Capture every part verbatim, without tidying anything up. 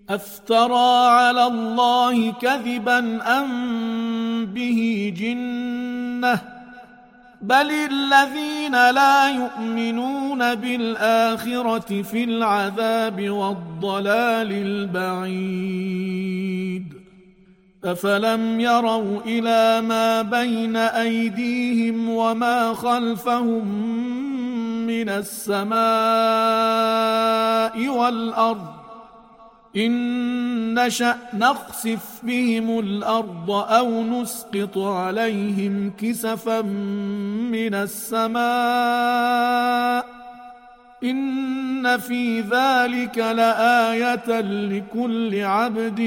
أفترى على الله كذبا أم به جنة بل الذين لا يؤمنون بالآخرة في العذاب والضلال البعيد أفلم يروا إلى ما بين أيديهم وما خلفهم من السماء والأرض إن نشأ نخسف بهم الأرض أو نسقط عليهم كسفا من السماء إن في ذلك لآية لكل عبد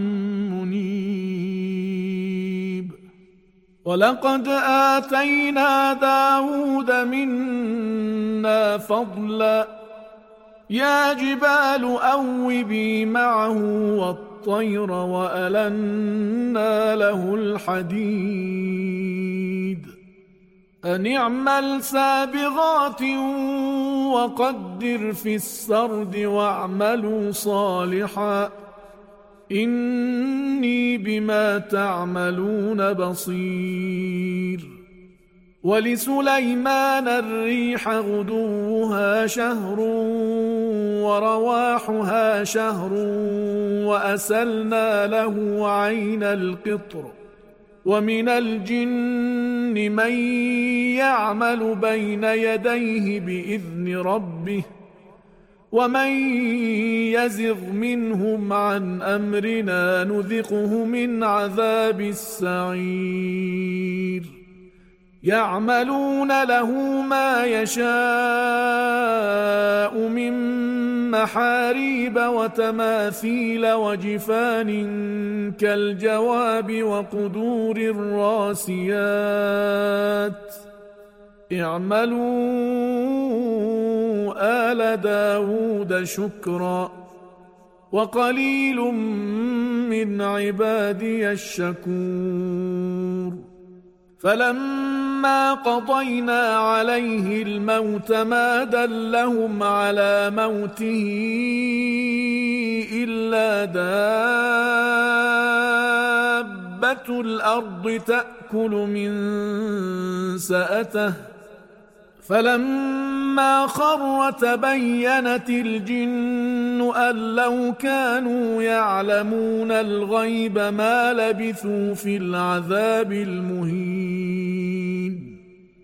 منيب ولقد آتينا داود منا فضلا يا جبال أوبي معه والطير وألنا له الحديد أن اعمل سابغات وقدر في السرد واعملوا صالحا إني بما تعملون بصير ولسليمان الريح غدوها شهر ورواحها شهر وأسلنا له عين القطر ومن الجن من يعمل بين يديه بإذن ربه ومن يزغ منهم عن أمرنا نذقه من عذاب السعير يعملون له ما يشاء من محاريب وتماثيل وجفان كالجواب وقدور الراسيات اعملوا آل داود شكرا وقليل من عبادي الشكور فلما قضينا عليه الموت ما دلهم على موته إلا دابة الأرض تأكل من سأته فلما خر تبينت الجن أن لو كانوا يعلمون الغيب ما لبثوا في العذاب المهين